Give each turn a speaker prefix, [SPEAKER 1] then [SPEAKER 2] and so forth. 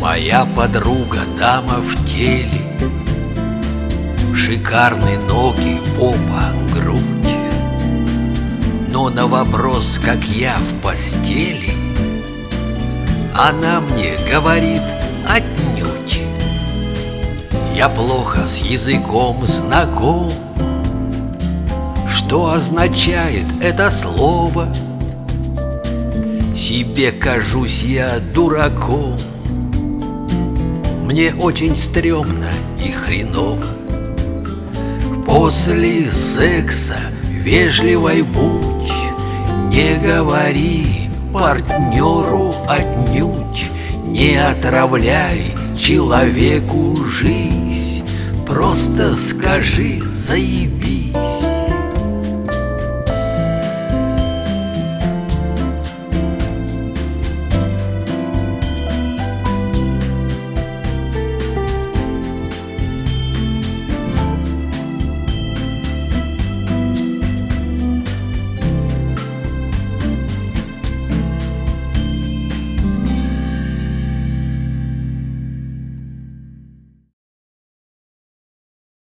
[SPEAKER 1] Моя подруга дама в теле, шикарные ноги, попа, грудь. Но на вопрос, как я в постели, она мне говорит отнюдь. Я плохо с языком знаком. Что означает это слово? Себе кажусь я дураком. Мне очень стрёмно и хреново. После секса вежливой будь, не говори партнеру отнюдь, не отравляй человеку жизнь, просто скажи «заебись».